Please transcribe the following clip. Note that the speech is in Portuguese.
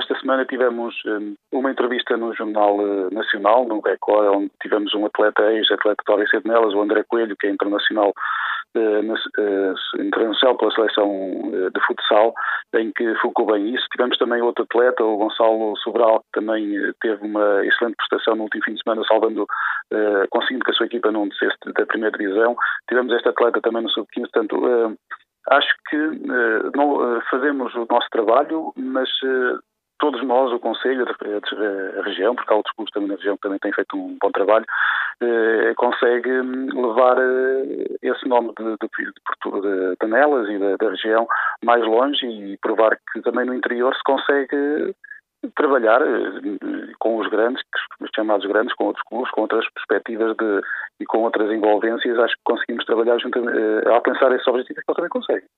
esta semana tivemos uma entrevista no Jornal Nacional, no Record, onde tivemos um ex-atleta do ABC de Nelas, o André Coelho, que é internacional pela seleção de futsal, em que focou bem isso. Tivemos também outro atleta, o Gonçalo Sobral, que também teve uma excelente prestação no último fim de semana, conseguindo que a sua equipa não descesse da primeira divisão. Tivemos este atleta também no sub-15, portanto, acho que não fazemos o nosso trabalho, mas todos nós, o Conselho, a região, porque há outros clubes também na região que também têm feito um bom trabalho, consegue levar esse nome de Nelas e da região mais longe e provar que também no interior se consegue trabalhar com os grandes, os chamados grandes, com outros clubes, com outras perspectivas e com outras envolvências. Acho que conseguimos trabalhar junto a alcançar esse objetivo que eles também conseguem.